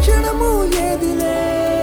క్షణము ఏదిలే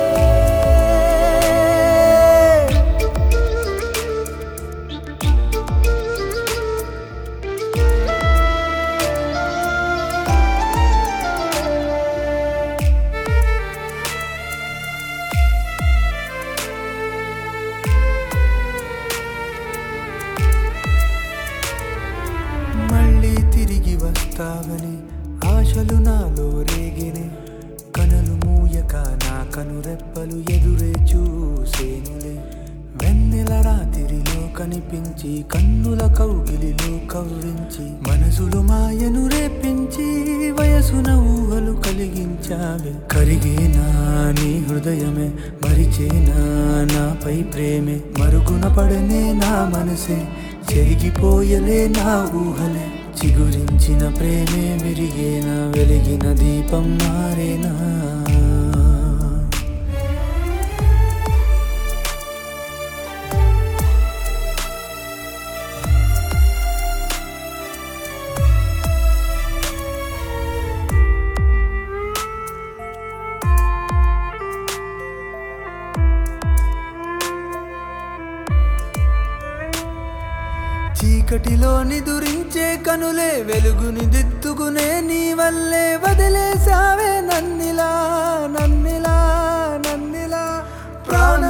మళ్ళీ తిరిగి వస్తావని ఆశలు నాలో రేగినే కనులు మూయక నా కనురెప్పలు ఎదురే చూసేనులే వెన్నెల రాత్రిలో కనిపించి కన్నుల కౌగిలిలో కవ్వించి మనసులు మాయను రేపించి వయసున ఊహలు కలిగించావే కరిగేనా నీ హృదయమే మరిచేనా నాపై ప్రేమే మరుగున పడనే నా మనసే చెరిగిపోయలే నా ఊహలే చిగురించిన ప్రేమే విరిగేనా వెలిగిన దీపం మారేనా చీకటిలో నిదురించే కనులే వెలుగుని దిద్దుకునే నీ వల్లే వదిలేసావే నన్నిలా నన్నిలా నన్నిలా ప్రాణ